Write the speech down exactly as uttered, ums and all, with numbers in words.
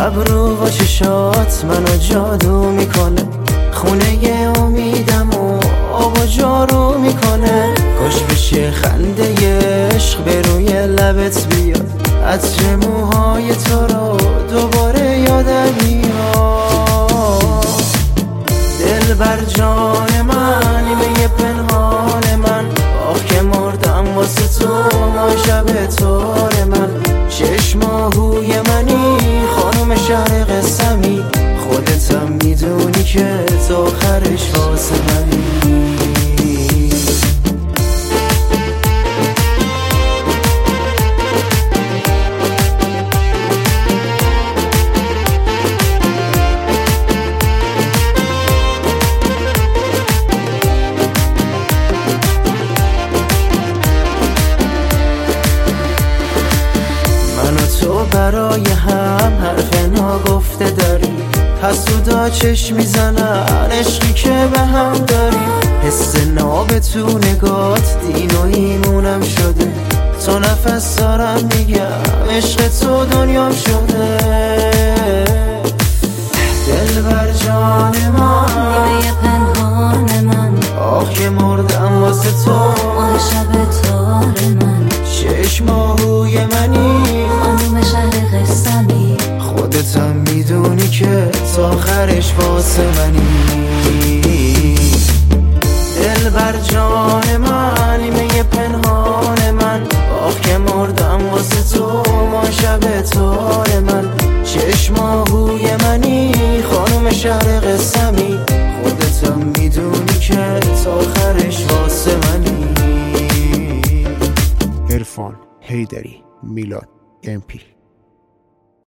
ابرو و چشات منو جادو میکنه، خونه امیدم و آب و جارو میکنه. کاش بشه خنده عشق به روی لبت بیاد، عطر موهای تو رو دوباره یادم میاد. دل بر جان من نیمه پنهان من، آخ که مردم واسه تو ما شب تار من. شش ماهوی منی خانم شهر قسمی، خودتم میدونی که تا آخرش واسه منی. تو برای هم حرف ناگفته داری، حسودا چشم میزنن عشقی که به هم داری. حس ناب تو نگات دین و ایمونم شده، تو نفس دارم میگم عشق تو دنیام شده. دل بر جان من نیمه پنهان من، آخ که مردم واسه تو آه شب تار من. شش ماهوی منی خانوم شهر قسمی، خودتم میدونی که تا آخرش واسه منی. دل بر جان من نیمه پنهان من، آخ که مردم واسه تو ما شب تار من. شش ماهوی منی خانوم شهر قسمی، خودتم میدونی که تا آخرش واسه منی. عرفان حیدری، میلاد ام پی.